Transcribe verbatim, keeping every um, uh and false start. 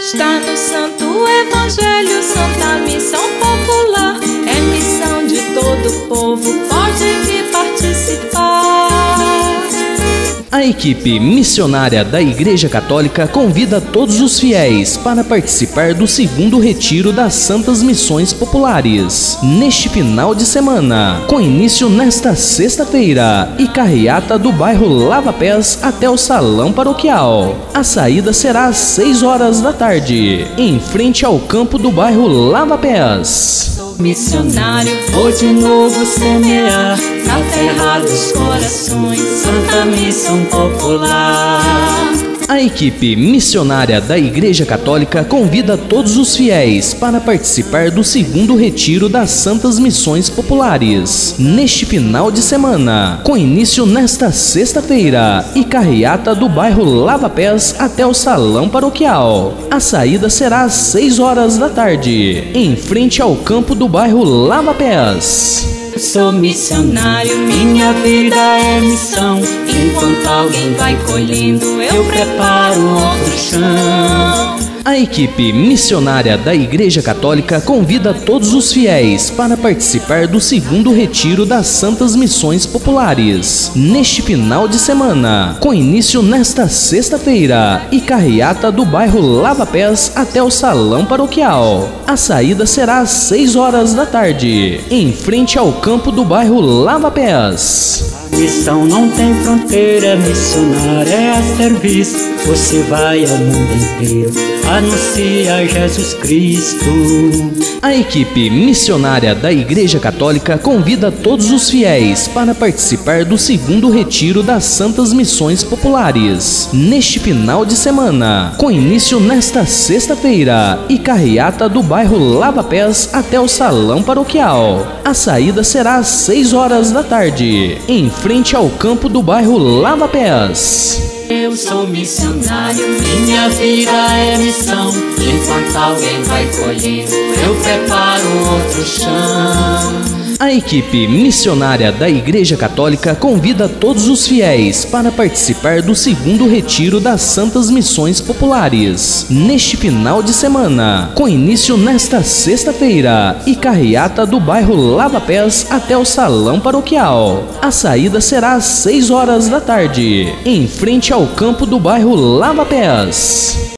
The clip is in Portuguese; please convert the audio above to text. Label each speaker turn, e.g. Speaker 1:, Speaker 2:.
Speaker 1: Está no Santo Evangelho, Santa Missão Popular. É missão de todo o povo, pode vir participar.
Speaker 2: A equipe missionária da Igreja Católica convida todos os fiéis para participar do segundo retiro das Santas Missões Populares, neste final de semana, com início nesta sexta-feira e carreata do bairro Lava Pés até o Salão Paroquial. A saída será às seis horas da tarde, em frente ao campo do bairro Lava Pés.
Speaker 3: Missionário, vou de novo semear na terra dos corações, Santa Missão Popular.
Speaker 2: A equipe missionária da Igreja Católica convida todos os fiéis para participar do segundo retiro das Santas Missões Populares, neste final de semana, com início nesta sexta-feira e carreata do bairro Lava Pés até o Salão Paroquial. A saída será às seis horas da tarde, em frente ao campo do bairro Lava Pés.
Speaker 3: Sou missionário, minha vida é missão. Enquanto alguém vai colhendo, eu preparo outro chão.
Speaker 2: A equipe missionária da Igreja Católica convida todos os fiéis para participar do segundo retiro das Santas Missões Populares, neste final de semana, com início nesta sexta-feira e carreata do bairro Lava Pés até o Salão Paroquial. A saída será às seis horas da tarde, em frente ao campo do bairro Lava Pés.
Speaker 3: Missão não tem fronteira, missionária é a serviço. Você vai ao mundo inteiro, anuncia Jesus Cristo.
Speaker 2: A equipe missionária da Igreja Católica convida todos os fiéis para participar do segundo retiro das Santas Missões Populares, neste final de semana, com início nesta sexta-feira e carreata do bairro Lava Pés até o Salão Paroquial. A saída será às seis horas da tarde, em frente ao campo do bairro Lava Pés.
Speaker 3: Eu sou missionário, minha vida é missão. Enquanto alguém vai colhendo, eu preparo outro chão.
Speaker 2: A equipe missionária da Igreja Católica convida todos os fiéis para participar do segundo retiro das Santas Missões Populares, neste final de semana, com início nesta sexta-feira e carreata do bairro Lava Pés até o Salão Paroquial. A saída será às seis horas da tarde, em frente ao campo do bairro Lava Pés.